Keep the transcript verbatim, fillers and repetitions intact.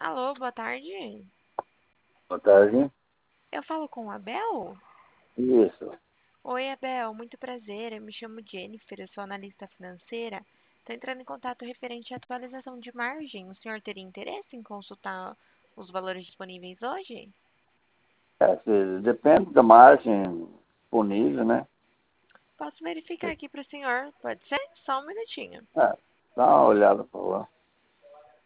Alô, boa tarde. Boa tarde. Eu falo com o Abel? Isso. Oi, Abel, muito prazer. Eu me chamo Jennifer, eu sou analista financeira. Estou entrando em contato referente à atualização de margem. O senhor teria interesse em consultar os valores disponíveis hoje? É, se- depende da margem disponível, né? Posso verificar aqui para o senhor? Pode ser? Só um minutinho. É, dá uma olhada, por favor.